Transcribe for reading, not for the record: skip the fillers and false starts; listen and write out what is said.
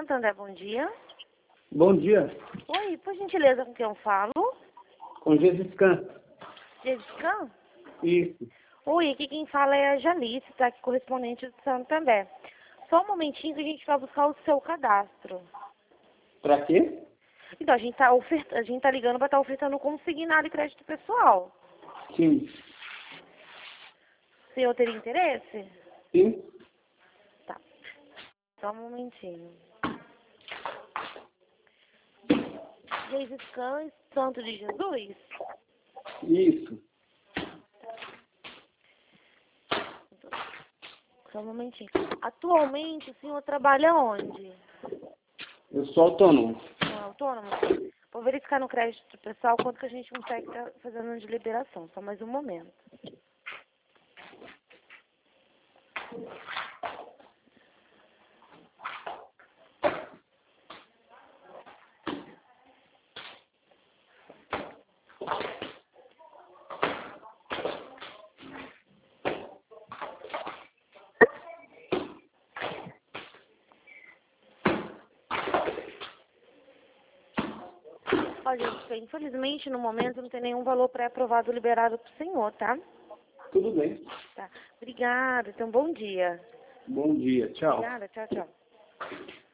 Santander, bom dia. Bom dia. Oi, por gentileza, com quem eu falo? Com Gesiscan. Jessica? Isso. Oi, aqui quem fala é a Jalice, tá aqui, correspondente de Santander. Só um momentinho que a gente vai buscar o seu cadastro. Pra quê? Então, a gente tá ligando para estar ofertando consignado e crédito pessoal. Sim. O senhor teria interesse? Sim. Tá. Só um momentinho. Jessica, Santo de Jesus? Isso. Só um momentinho. Atualmente, o senhor trabalha onde? Eu sou autônomo. Não é autônomo? Vou verificar no crédito pessoal quanto que a gente consegue estar fazendo de liberação. Só mais um momento. Ó, gente, infelizmente, no momento, não tem nenhum valor pré-aprovado liberado para o senhor, tá? Tudo bem. Tá. Obrigada. Então, bom dia. Bom dia. Tchau. Obrigada. Tchau, tchau.